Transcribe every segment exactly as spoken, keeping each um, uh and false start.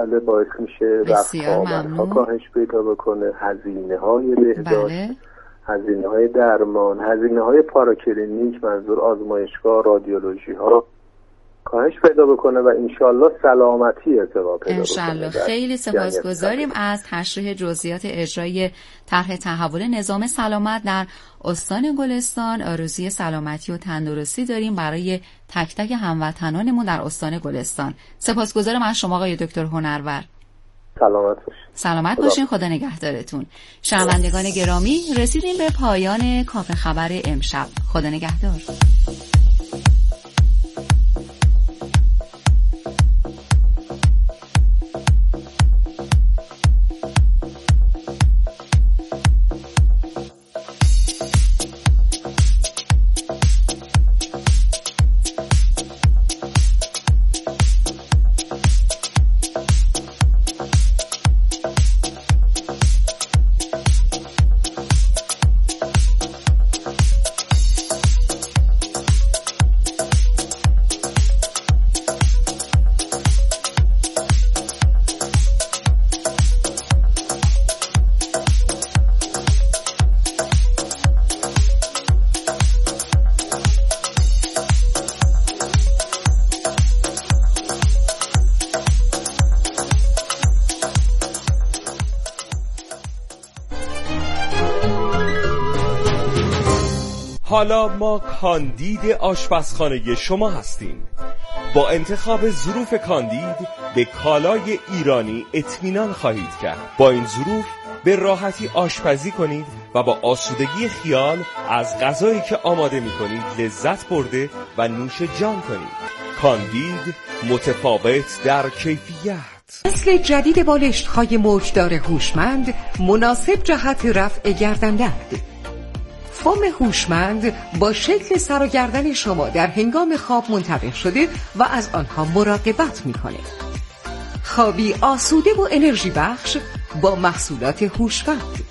مسئله باعث میشه رفت آمدها کاهش پیدا بکنه، هزینه های بهداشت، بله. هزینه های درمان، هزینه های پاراکلینیک، منظور آزمایشگاه، رادیولوژی ها کاهش پیدا بکنه و انشالله سلامتی ارتقا پیدا انشالله. بکنه. خیلی سپاسگزاریم از تشریح جزئیات اجرای طرح تحول نظام سلامت در استان گلستان. آرزوی سلامتی و تندرستی داریم برای تک تک هموطنانمون در استان گلستان. سپاسگزارم از شما آقای دکتر هنرور. سلامت باشین. سلامت باشین. خدا نگهدارتون. شنوندگان گرامی، رسیدیم به پایان کافه خبر امشب. خدا نگهدار. حالا ما کاندید آشپزخانه شما هستیم. با انتخاب ظروف کاندید به کالای ایرانی اطمینان خواهید کرد. با این ظروف به راحتی آشپزی کنید و با آسودگی خیال از غذایی که آماده می کنید لذت برده و نوش جان کنید. کاندید، متفاوت در کیفیت. نسل جدید بالشت‌های موجدار هوشمند مناسب جهت رفع گردن‌درد. فوم هوشمند با شکل سر و گردن شما در هنگام خواب منطبق شده و از آنها مراقبت می‌کنه. خوابی آسوده و انرژی بخش با محصولات هوشمند.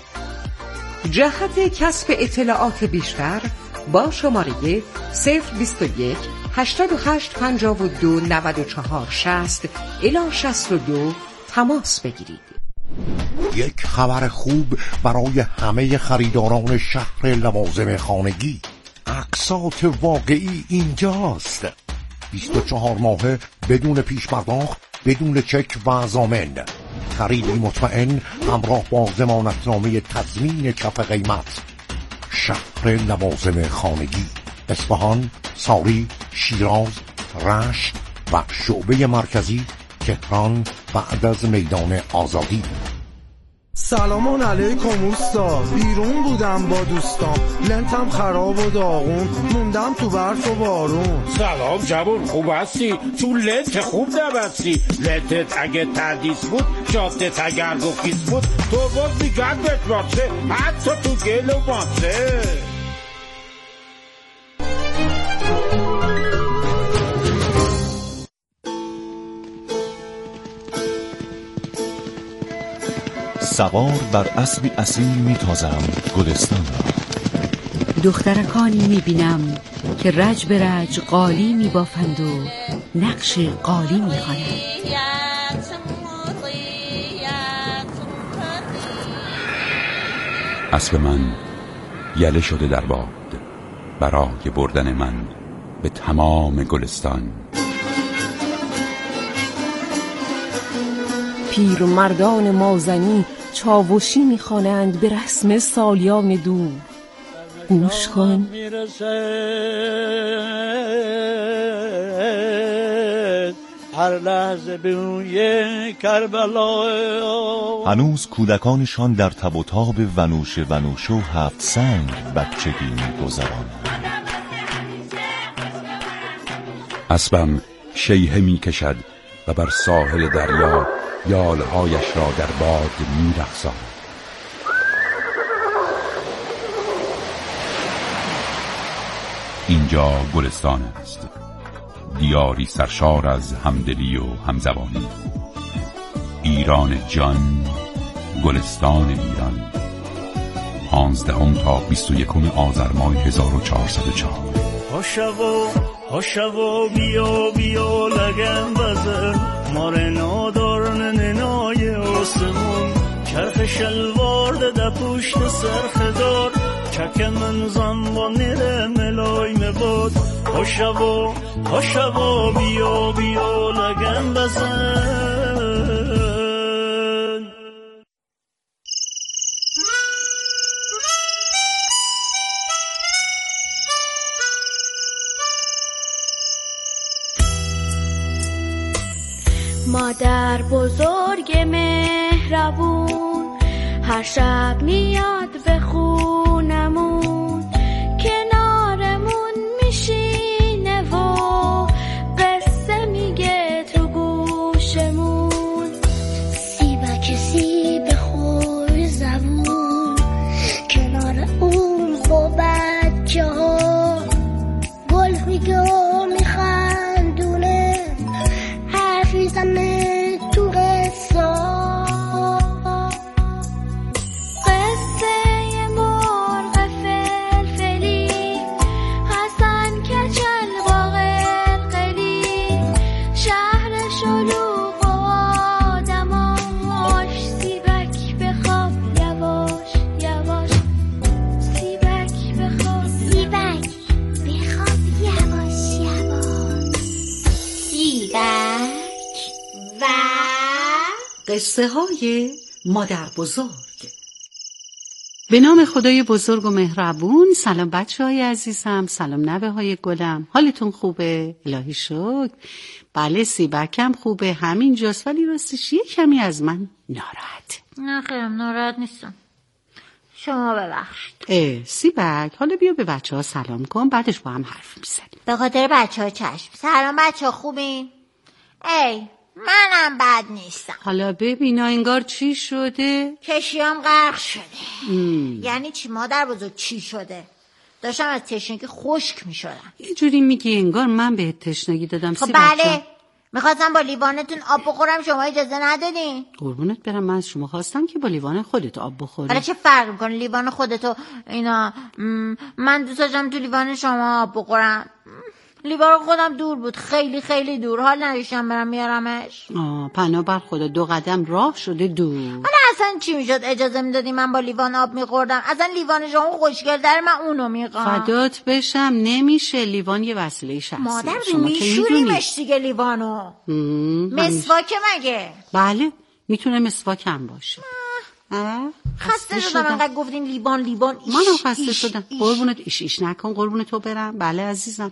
جهت کسب اطلاعات بیشتر با شماره صفر بیست و یک هشتاد و هشت پنجاه و دو نود و چهار شصت الی شصت و دو تماس بگیرید. یک خبر خوب برای همه خریداران شهر لوازم خانگی. اقساط واقعی اینجاست. بیست و چهار ماهه بدون پیش پرداخت، بدون چک و ضامن. خریدی مطمئن همراه با ضمانتنامه تضمین کف قیمت. شهر لوازم خانگی، اصفهان، ساری، شیراز، رشت و شعبه مرکزی تهران بعد از میدان آزادی. سلام علیکم اوستا، بیرون بودم با دوستام، لنتم خراب و داغون، موندم تو برف و بارون. سلام جوون، خوب هستی؟ تو لنت خوب نبستی. لنتت اگه تردیس بود، جادت اگر گفیس بود، تو باز میگرد بتراته، حتی تو گل و ماسه. سوار بر اسبی اصیل میتازم گلستان را. دخترکانی میبینم که رج به رج قالی میبافند و نقش قالی میخوانند. اسب من یله شده در باد برای بردن من به تمام گلستان. پیر مردان مازنی چاوشی میخوانند به رسم سالیان دور. گوش کن. هر لحظه به روی کربلا. هنوز کودکانشان در تب و تاب ونوش ونوش و هفت سنگ بچگی می‌گذرانند. اسبم شیهه می‌کشد و بر ساحل دریا یالهایش را در باد می‌رقصاند. اینجا گلستان است، دیاری سرشار از همدلی و همزبانی. ایران جان، گلستان ایران. پانزدهم تا بیست و یکم آذر ماه هزار و چهارصد و چهار. هاشو هاشو بیا بیا لگن بزن مار نادارن در شلوار ده پوشت سرخدار چک من زن با نره ملای مباد خوشبا خوشبا بیا بیا لگن بزن. مادر بزرگ مهربون هر شب میاد به خونمون کنارمون میشینه و قصه میگه تو گوشمون سیبک سیب خوش زبون کنار اون با بچه ها گل میگه و میخندونه حرف میزنه تو قصه قصه مرغ فلفلی حسن کچل با قلقلی شهر شلوغ و آدماش سیبک بخواب یواش یواش سیبک بخواب سیبک بخواب یواش یواش سیبک و قصه های مادر بزرگ. به نام خدای بزرگ و مهربون. سلام بچه های عزیزم، سلام نوه های گلم، حالتون خوبه؟ الهی شکر. بله سیبکم خوبه، همین جاست، ولی راستش یه کمی از من ناراحت. نه خیرم ناراحت نیستم، شما ببخشید. اه سیبک، حالا بیا به بچه ها سلام کن، بعدش با هم حرف میزنیم. به خاطر بچه ها چشم. سلام بچه ها خوبین؟ ای منم بد نیستم. حالا ببینا انگار چی شده؟ کشیام غرق شده. ام. یعنی چی مادر بزرگ؟ چی شده؟ داشتم از تشنگی خشک می شدم. یه جوری میگی انگار من بهت تشنگی دادم. خب بله، میخواستم با لیوانتون آب بخورم، شما اجازه ندادین. قربونت برم، من از شما خواستم که با لیوان خودت آب بخوری. حالا چه فرق میکنه لیوان خودتو اینا؟ من دوست داشتم تو لیوان شما آب بخورم. لیوان خودم دور بود، خیلی خیلی دور، حال نداشتم برم میارمش. آه پناه بر خدا، دو قدم راه شده دور. حالا اصلا چی میشد اجازه میدادی من با لیوان آب میخوردم؟ اصلا لیوان شما خوشگل در، من اونو میخوام. فدات بشم، نمیشه، لیوان یه وسیله شخصی. مادر میشوریمش دیگه لیوانو. مسواک مگه؟ بله میتونه مسواک هم باشه. خسته شدم انقدر گفتین لیوان لیوان. منم خسته شدم. قربونت ایش ایش نکن، قربونت تو برم. بله عزیزم،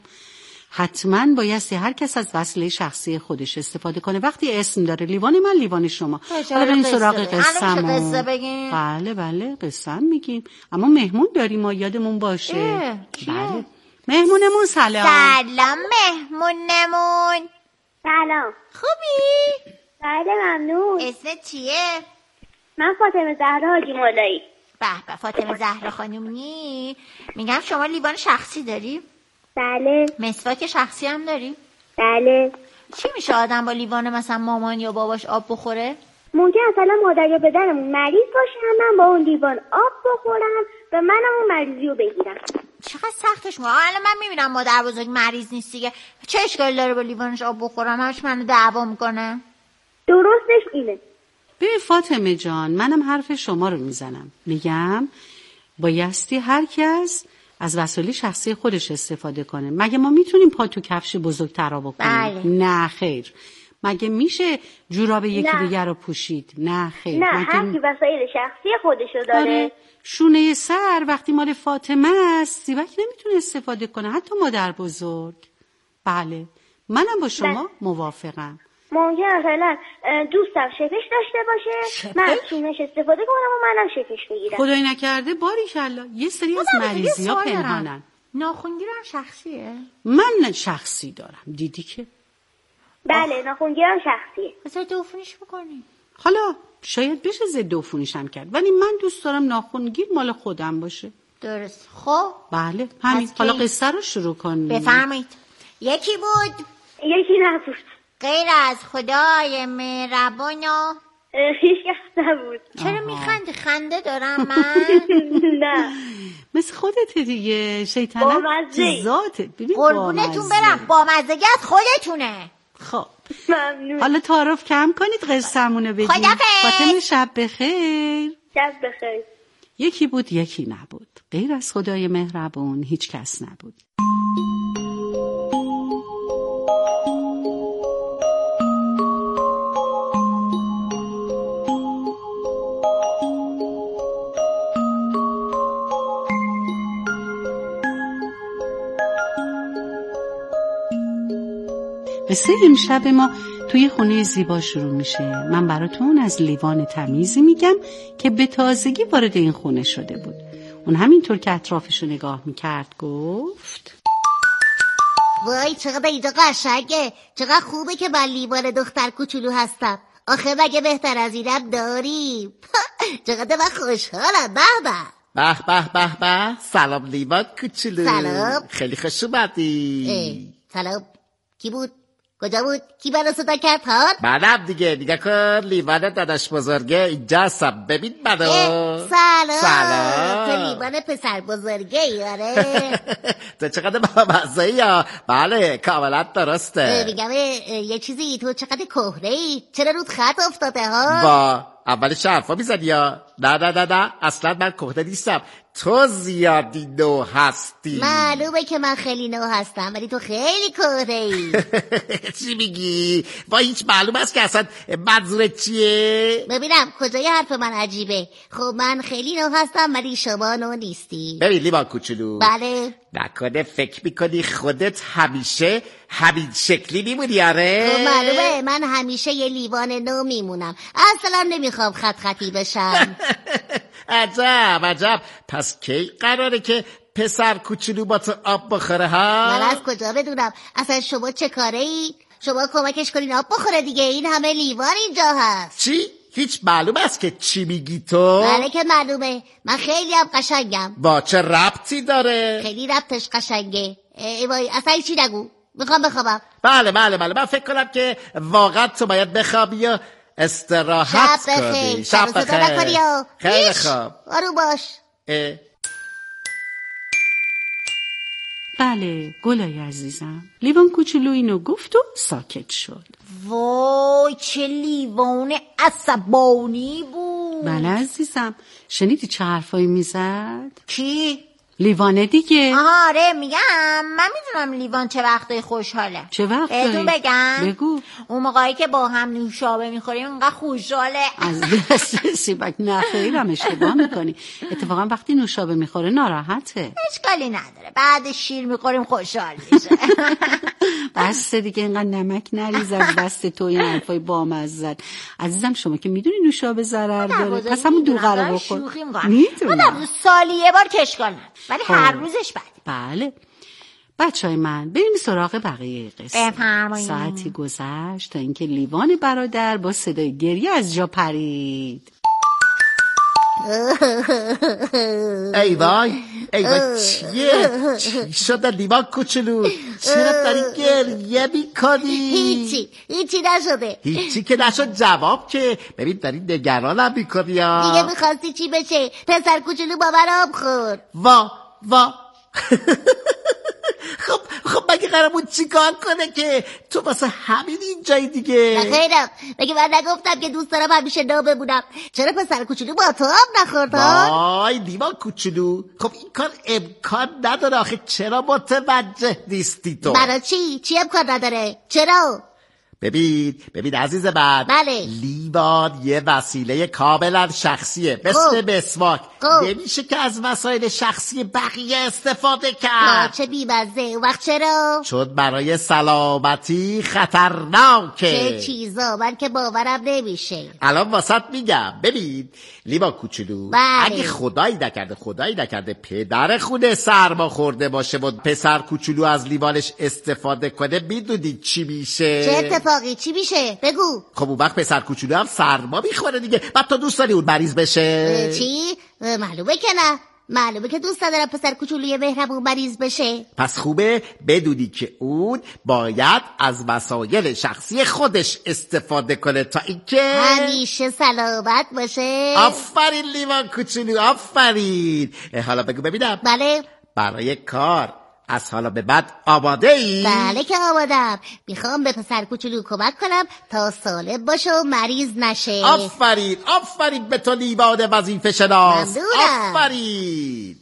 حتما بایستی هر کس از وسیله شخصی خودش استفاده کنه. وقتی اسم داره لیوان من، لیوان شما. حالا بریم سراغ قصه‌مون. قصه بگیم؟ بله بله قصه میگیم، اما مهمون داریم ما، یادمون باشه. بله مهمونمون. سلام. سلام مهمونمون. سلام. خوبی؟ بله ممنون. اسمت چیه؟ من فاطمه زهرا حاجی مولایی. به به فاطمه زهرا خانومی. میگم شما لیوان شخصی داری؟ بله. مسواک شخصی هم داری؟ بله. چی میشه آدم با لیوان مثلا مامان یا باباش آب بخوره؟ ممکن مثلا مادر یا پدرمون مریض باشه، من با اون لیوان آب بخورم و منم اون مریضی رو بگیرم. چقدر سختش میشه. الان من میبینم مادر بزرگ مریض نیست دیگه، چه اشکالی داره با لیوانش آب بخورم؟ همش منو دعوا میکنه. درستش اینه. ببین فاطمه جان، منم حرف شما رو میزنم، میگم بایستی هر کس از وسایل شخصی خودش استفاده کنه. مگه ما میتونیم پا تو کفش بزرگتر بکنیم؟ بله. نه خیر. مگه میشه جوراب یکی دیگر رو پوشید؟ نه خیر. نه، مگه... هر کی وسایل شخصی خودشو داره. آره. شونه سر وقتی مال فاطمه است، سیبک نمیتونه استفاده کنه، حتی مادر بزرگ. بله منم با شما بله. موافقم. ممکن مثلا دوستم شکش داشته باشه، شکش؟ من شونش استفاده کنم و منم شکش بگیرم. خدای نکرده باریکلا یه سری از مریضی ها پنهانن. ناخنگیرم شخصیه؟ من شخصی دارم، دیدی که؟ بله ناخنگیرم شخصیه. ضد عفونیش بکنی؟ حالا شاید بشه ضد عفونیش هم کرد، ولی من دوست دارم ناخنگیر مال خودم باشه. درست. خب بله همین. حالا قصه رو شروع کنیم. بفرمایید. یکی بود؟ یکی نبود. غیر از خدای مهربان و هیچ کس نبود. چرا میخندی؟ خنده دارم من؟ نه مثل خودت دیگه، شیطنت ذاتت. ببین قربونتون برم، با مزگی از خودتونه. خب ممنون. حالا تعارف کم کنید، قصه‌مونو بگید. خدافظ. فاطمه شب بخیر. شب بخیر. یکی بود یکی نبود، غیر از خدای مهربون هیچ کس نبود. قصه امشب ما توی خونه زیبا شروع میشه. من براتون از لیوان تمیزی میگم که به تازگی وارد این خونه شده بود. اون همینطور که اطرافشو نگاه میکرد گفت وای چقدر اینجا قشنگه، چقدر خوبه که من لیوان دختر کوچولو هستم. آخه مگه بهتر از اینم داریم؟ چقدر من خوشحالم. به به به به به به. سلام لیوان کوچولو. سلام. خیلی خوش اومدی. سلام. کی بود؟ کجا بود؟ کی منو صدا کرد هان؟ منم دیگه. دیگه کن لیوان داداش بزرگه اینجا هستم، ببین منو. سلام. سلام. تو لیوان پسر بزرگه یاره. تو چقدر بامزه ای ها. بله کاملا درسته. میگم یه چیزی، تو چقدر کهنه ای، چرا رود خط افتاده ها؟ با اولش حرفا میزنی یا نه نه نه نه اصلا من کهنه نیستم، تو زیادی نو هستی. معلومه که من خیلی نو هستم ولی تو خیلی کهنه ای. چی میگی؟ با هیچ معلوم است که اصلا منظورت چیه؟ ببینم کجای حرف من عجیبه. خب من خیلی نو هستم ولی شما نو نیستی. ببین لیوان کوچولو، بله نکنه فکر میکنی خودت همیشه همین شکلی میمونی؟ آره خب معلومه من همیشه یه لیوان نو میمونم، اصلا نمیخوام خط خطی بشم. عجب عجب. پس کی قراره که پسر کوچولو با تو آب بخوره ها؟ من از کجا بدونم؟ اصلا شما چه کاره ای؟ شما کمکش کنین آب بخوره دیگه، این همه لیوان اینجا هست. چی؟ هیچ معلوم است که چی میگی تو؟ بله که معلومه، من خیلی هم قشنگم. با چه ربطی داره؟ خیلی ربطش قشنگه. ای وای اصلا چی نگو، میخوام بخوابم. بله بله بله من فکر کنم که واقعا تو باید بخوابی و استراحت شب بخیر. کنی. شب بخیر. خیلی خوب. آروم باش. اه. بله گلای عزیزم. لیوان کوچولو اینو گفت و ساکت شد. وای چه لیوان عصبانی بود. بله عزیزم. شنیدی چه حرفایی میزد؟ کی؟ لیوانه دیگه. آها آره میگم من میدونم لیوان چه وقتایی خوشحاله. چه وقتایی؟ بهتون بگم بگو. اون موقعی که با هم نوشابه میخوریم اینقدر خوشحاله. از دست سیبک نه خیرم اشتباه میکنی. اتفاقا وقتی نوشابه میخوره ناراحته. اشکالی نداره، بعد شیر میخوریم خوشحال میشه. بس دیگه اینقدر نمک نریز از دست تو این حرفای بامزه. عزیزم شما که میدونی نوشابه ضرر داره، پس همون دوغه رو بخور. میدونم سالی یه بار کشکال ولی هر روزش بده. بله بچه های من بریم سراغ بقیه قصه. بفرمایید. ساعتی گذشت تا اینکه لیوان برادر با صدای گریه از جا پرید. ای وای ای وای چیه؟ چی شده لیوان کوچولو؟ چرا داری گریه میکنی؟ هیچی هیچی نشده. هیچی که نشد جواب که. ببین داری نگرانم میکنی یا دیگه میخواستی چی بشه؟ پسر کوچولو با من آب خور. وا وا. خب خب مگه قرار بود چی کار کنه که تو واسه همین اینجایی دیگه؟ نخیرم مگه من نگفتم که دوست دارم همیشه نو بمونم؟ چرا پسر کوچولو با تو آب نخورد؟ وای لیوان کوچولو، خب این کار امکان نداره. آخه چرا متوجه نیستی تو؟ برای چی؟ چی امکان نداره؟ چرا؟ ببین ببین عزیز من، بله. لیوان یه وسیله کاملا شخصیه مثل مسواک. نمیشه که از وسایل شخصی بقیه استفاده کرد. چه بی‌مزه. اون وقت چرا؟ چون برای سلامتی خطرناکه. چه چیزا من که باورم نمیشه. الان واسط میگم. ببین لیوان کوچولو، بله. اگه خدایی نکرده خدایی نکرده پدر خونه سرما خورده باشه و پسر کوچولو از لیوانش استفاده کنه، میدونی چی میشه؟ چه اتفاقی؟ چی میشه؟ بگو. خب اون وقت پسر کوچولو هم سرما میخوره دیگه. بعد تو دوست داری اون مریض بشه؟ چی؟ معلومه که نه. معلومه که دوست ندارم پسر کوچولوی مهربون مریض بشه. پس خوبه بدونی که اون باید از وسایل شخصی خودش استفاده کنه تا اینکه همیشه سلامت باشه. آفرین لیوان کوچولو آفرین. حالا بگو ببینم. بله. برای کار از حالا به بعد آماده ای؟ بله که آمادم. میخوام به پسر کوچولو کمک کنم تا سالم باشه و مریض نشه. آفرین آفرین به تو لیوان وظیفه شناس. ممنونم. آفرین.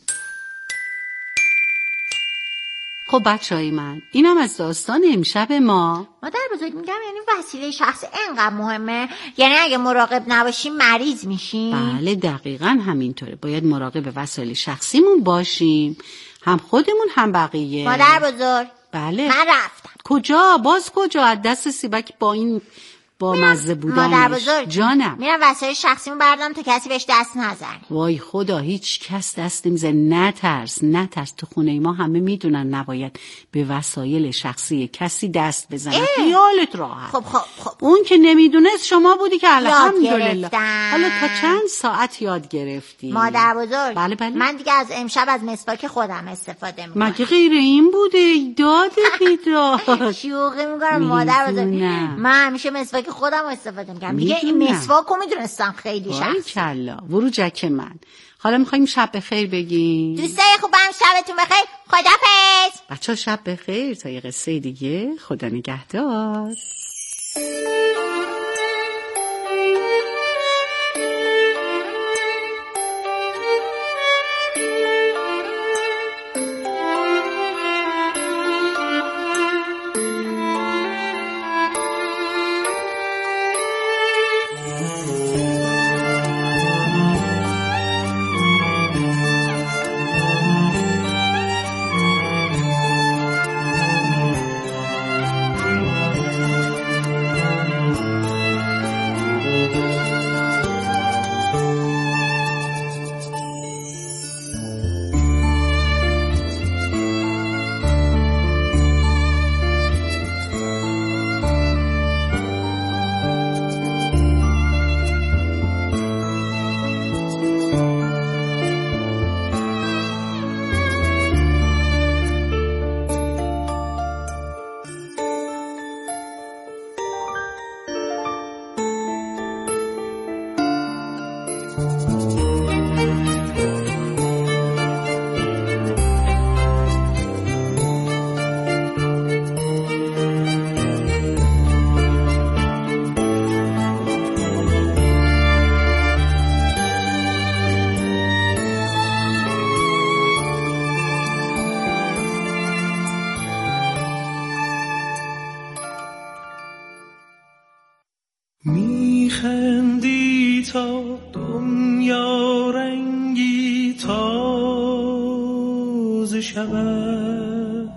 خب بچه‌های من، اینم از داستان امشب ما. مادر بزرگ میگم یعنی وسیله شخصی اینقدر مهمه؟ یعنی اگه مراقب نباشیم مریض میشیم؟ بله دقیقاً همینطوره. باید مراقب وسایل شخصیمون باشیم، هم خودمون هم بقیه. مادر بزرگ بله من رفتم. کجا؟ باز کجا؟ از دست سیبک با این با مزه بودنش. مادر بزرگ جانم میرم وسایل شخصیمو بردم تا کسی بهش دست نزنه. وای خدا، هیچ کس دست نمیزنه. نترس نترس، تو خونه ما همه میدونن نباید به وسایل شخصی کسی دست بزنه. خیالت راحت. خب خب خب اون که نمیدونست شما بودی که الحمدلله. گرفتم. حالا تا چند ساعت یاد گرفتی؟ مادر بزرگ بله بله. من دیگه از امشب از مسواک خودم استفاده میکنم. مگه غیر این بوده؟ داده بیداد. شوخی میکنم مادر بزرگ. من همیشه مسواک خودم استفاده میکنم. دیگه این مسواکو میدونستم خیلی شخصی. کلا وروجک من. حالا میخوایم شب بخیر بگیم. دوستای خوبم شبتون بخیر. خدافظ. بچه‌ها شب بخیر تا یه قصه دیگه. خدا نگهدار. میخندی تا دنیا رنگی تازه شود،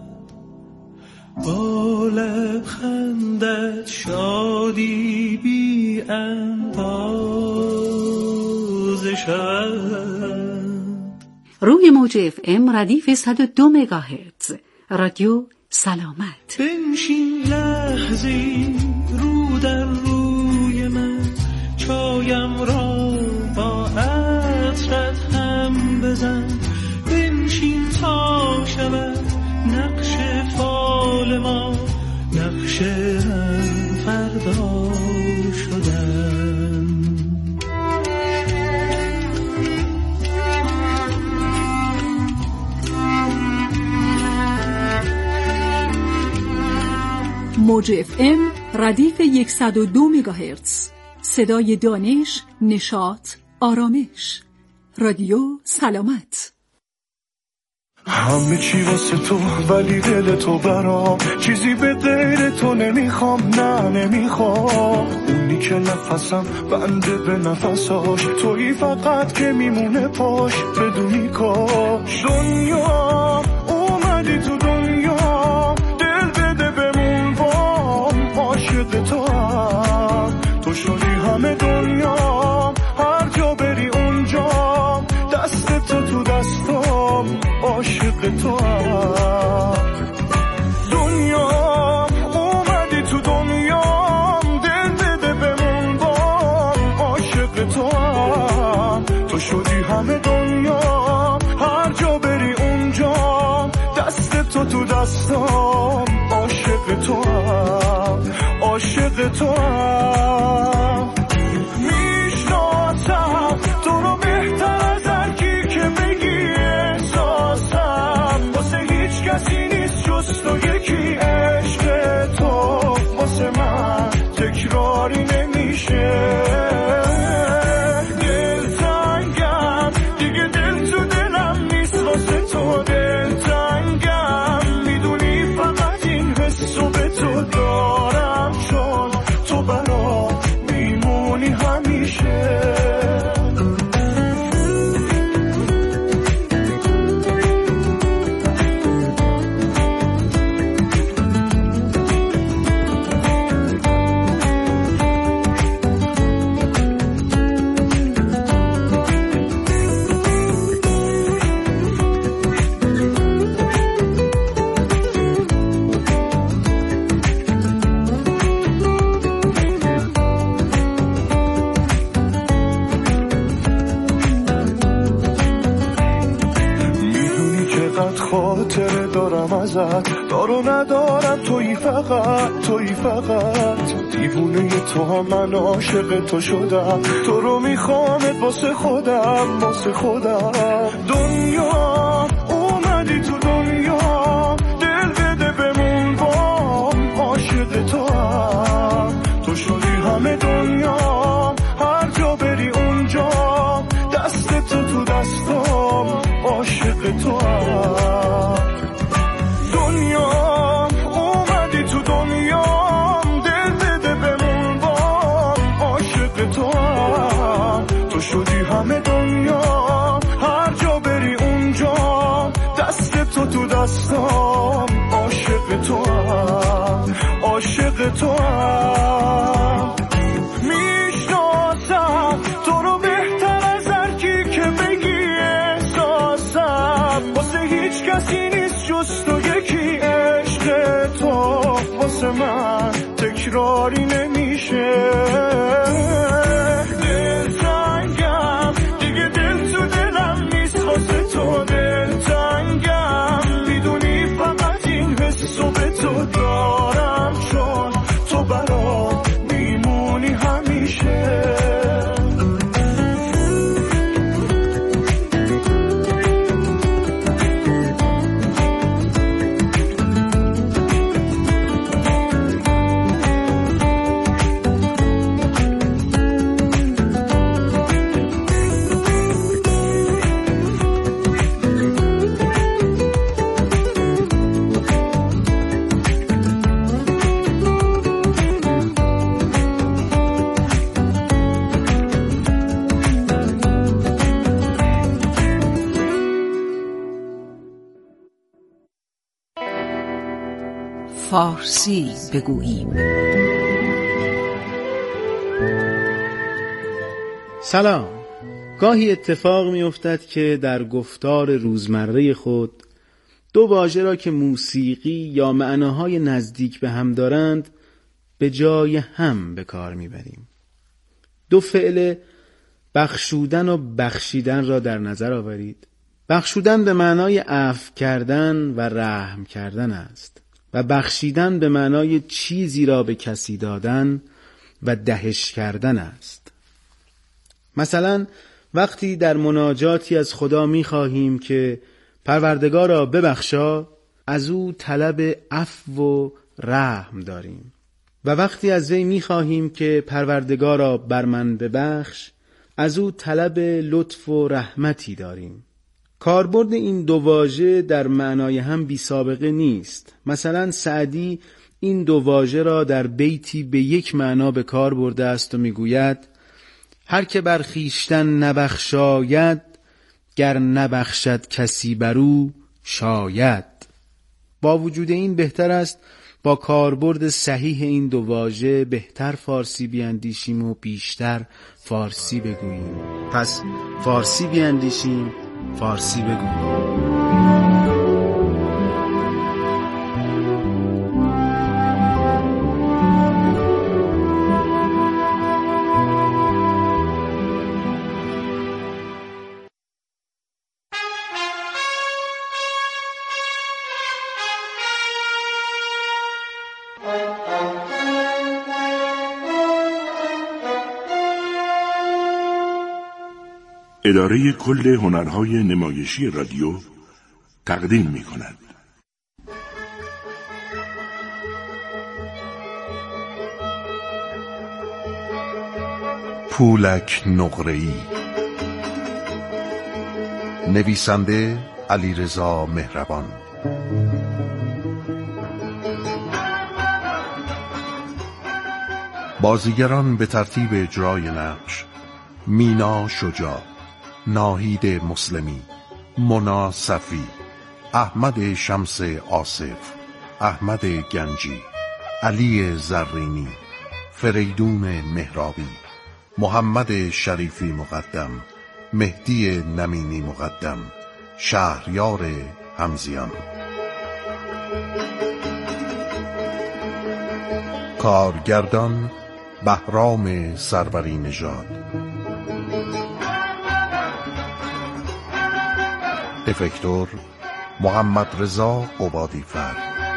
با لبخندت شادی بی اندازه شود. روی موج اف ام ردیف صد و دو مگاهرتز رادیو سلامت. بنشین لحظی رو در روی من، چایم را با عطرت هم بزن. بنشین تا شود نقش فال ما، نقش هم فردا شدن. موج اف ام ردیف صد و دو مگاهرتز، صدای دانش، نشاط، آرامش. رادیو سلامت. همه چی واسه تو ولی دل تو برام، چیزی به غیر تو نمیخوام، نه نمیخوام. اونی که نفسم بنده به نفساش، تویی فقط که میمونه پاش، بدونی کاش. دنیا اومدی تو دنیا، دل بده بمون بام، عاشق تو هم تو شدی همه دنیا، هر جا بری اونجا دست تو تو دستام، عاشق تو هم. دنیا اومدی تو دنیا، دل بده بمون بام، عاشق تو هم تو شدی همه دنیا، هر جا بری اونجا دست تو تو دستام، عاشق تو هم عاشق تو هم. میشناسم تو رو بهتر از هر کی که بگی احساسم، واسه هیچ کسی خاطره دارم ازت، دارو ندارم تویی فقط، تویی فقط. دیوونه تو هم من عاشق تو شدم، تو رو میخوامت واسه خودم، واسه خودم. دنیا اومدی تو دنیا، دل بده بمون بام، عاشق تو هم. تو شدی همه دنیا، هر جا بری اونجا، دست تو تو دستام، عاشق تو هم. دنیا اومدی تو دنیا، دل بده بمون بام، عاشق تو هم. تو شدی همه دنیا، هر جا بری اونجا، دست تو تو دستام، عاشق تو هم، عاشق تو هم. میشناسم تو رو بهتر از هر کی که بگی احساسم، واسه هیچ کسی نیست جز تو یکی. عشق تو واسه من تکراری نمیشه. دلتنگم دیگه، دل تو دلم نیست واسه تو. دلتنگم میدونی فقط این حسو به تو دارم، چون تو برام میمونی همیشه. فارسی بگوییم. سلام. گاهی اتفاق می افتد که در گفتار روزمره خود دو واژه را که موسیقی یا معناهای نزدیک به هم دارند به جای هم به کار می بریم. دو فعل بخشودن و بخشیدن را در نظر آورید. بخشودن به معنای عفو کردن و رحم کردن است و بخشیدن به معنای چیزی را به کسی دادن و دهش کردن است. مثلا وقتی در مناجاتی از خدا می خواهیم که پروردگارا ببخشا، از او طلب عفو و رحم داریم، و وقتی از وی می خواهیم که پروردگارا بر من ببخش، از او طلب لطف و رحمتی داریم. کاربرد این دو واژه در معنای هم بی سابقه نیست. مثلا سعدی این دو واژه را در بیتی به یک معنا به کار برده است و میگوید: هر که بر خویشتن نبخشاید، گر نبخشد کسی برو شاید. با وجود این بهتر است با کاربرد صحیح این دو واژه بهتر فارسی بیاندیشیم و بیشتر فارسی بگوییم. پس فارسی بیاندیشیم، فارسی بگوییم. اداره کل هنرهای نمایشی رادیو تقدیم می کند. پولک نقره‌ای. نویسنده علیرضا مهربان. بازیگران به ترتیب اجرای نقش: مینا شجاع، ناهید مسلمی، مونا صفی، احمد شمس آصف، احمد گنجی، علی زرینی، فریدون مهرابی، محمد شریفی مقدم، مهدی نمینی مقدم، شهریار همزیان. کارگردان بهرام سروری نژاد. افکتور محمد رضا قبادی فر.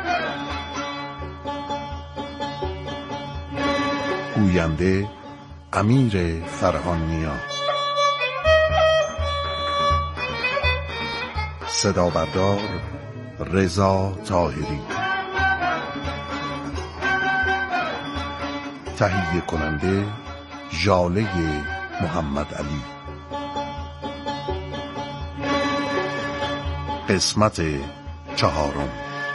گوینده امیر فرهانیا. صدا بردار رضا طاهری. تهیه کننده ژاله محمد علی. قسمت چهارم.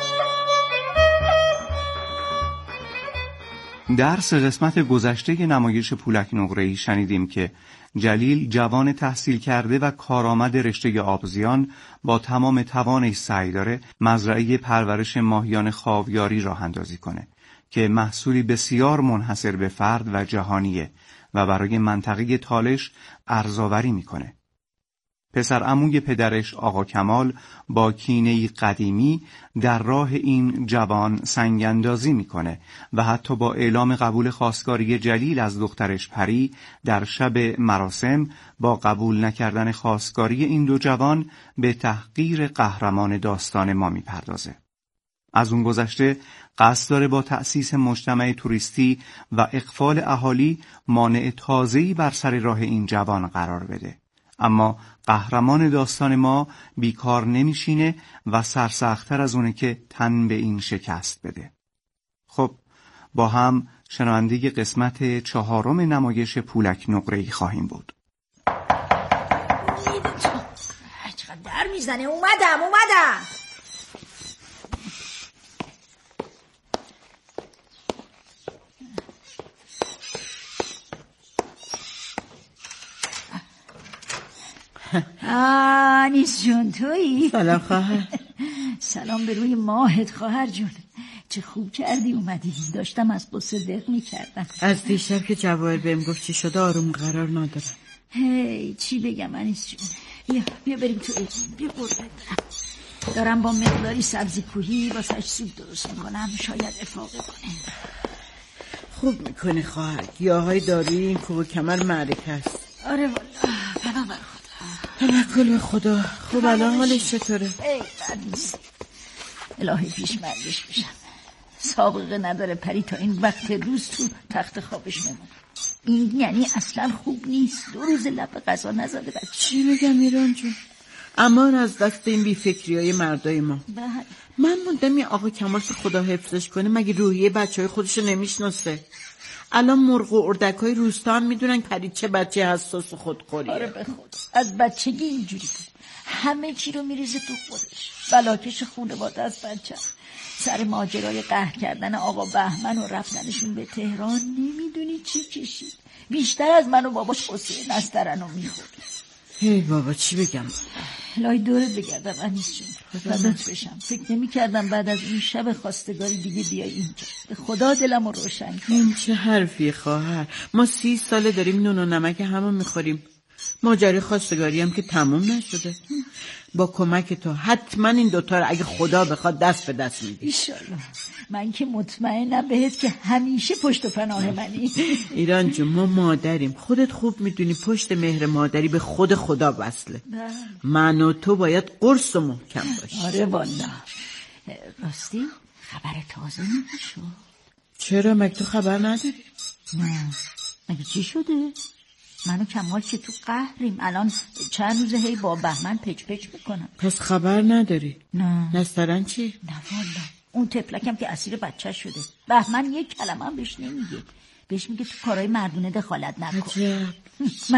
در سه قسمت گذشته نمایش پولک نقره‌ای شنیدیم که جلیل جوان تحصیل کرده و کارآمد رشته آبزیان با تمام توانش سعی داره مزرعه پرورش ماهیان خاویاری راه اندازی کنه که محصولی بسیار منحصر به فرد و جهانیه و برای منطقه تالش ارزآوری میکنه. پسر عموی پدرش آقا کمال با کینه‌ای قدیمی در راه این جوان سنگ اندازی میکنه و حتی با اعلام قبول خواستگاری جلیل از دخترش پری در شب مراسم با قبول نکردن خواستگاری این دو جوان به تحقیر قهرمان داستان ما میپردازه. از اون گذشته قصد داره با تأسیس مجتمع توریستی و اغفال اهالی مانع تازه‌ای بر سر راه این جوان قرار بده. اما قهرمان داستان ما بیکار نمیشینه و سرسخت‌تر از اونه که تن به این شکست بده. خب با هم شنونده قسمت چهارم نمایش پولک نقره‌ای خواهیم بود. چقدر در میزنه. اومدم اومدم آنیس جون تویی؟ سلام خواهر. سلام به روی ماهت خواهر جون. چه خوب کردی اومدی. داشتم از قصه دق میکردم. از دیشب که جواهر بهم گفت چی شده آروم قرار ندارم. هی چی بگم آنیس جون. بیا بیا بریم تو ایدون. بیا قربت برم. دارم با مقداری سبزی کوهی واسش سوپ درست میکنم. شاید افاقه کنه. خوب میکنی خواهر. گیاهای دارویی این کوه و کمر معرکه است. آره والا پناه بر خدا. توکل به خدا. خب الان حالش چطوره؟ ای بد نیست. الهی پیش مرگش میشم. سابقه نداره پری تا این وقت روز تو تخت خوابش نمونه. این یعنی اصلا خوب نیست. دو روز لب غذا نزده بچه. چی بگم ایران جون؟ امان از دست این بیفکری های مردای ما. بله. من موندم این آقا کمال که خدا حفظش کنه مگه روحیه بچه های خودشو نمیشناسه؟ الان مرغ و اردک های روستا هم میدونن پری چه بچه حساس و خودخوریه. آره به خود از بچگی اینجوری بود. همه چی رو میریزه تو خودش. بلاکش خونواده از بچه. سر ماجرای قهر کردن آقا بهمن و رفتنشون به تهران نمیدونی چی کشید. بیشتر از من و باباش قصه نسترن و میخورد. هی بابا چی بگم؟ لای دورت بگردم انیس جون. فدات بشم. فکر نمی کردم بعد از این شب خواستگاری دیگه بیای اینجا. به خدا دلم رو روشن کن. این چه حرفی خواهر؟ ما سی ساله داریم نون و نمک همو میخوریم. ماجرای خواستگاری هم که تموم نشده. با کمک تو حتما این دوتا رو اگه خدا بخواد دست به دست میدی. ایشالله. من که مطمئنم بهت که همیشه پشت و پناه منی. ایران جون ما مادریم. خودت خوب میدونی پشت مهر مادری به خود خدا وصله. من و تو باید قرص و محکم باشی. آره والا. راستی خبر تازه نشد؟ چرا مگه تو خبر نداری؟ نه. مگه چی شده؟ من و کمال که تو قهریم. الان چند روزه هی با بهمن پچ پچ میکنم. پس خبر نداری؟ نه. نسترن چی؟ نه والا. اون تفلکم که اسیر بچه شده. بهمن یک کلمه هم بهش نمیگه. بهش میگه تو کارهای مردونه دخالت نکن. عجب.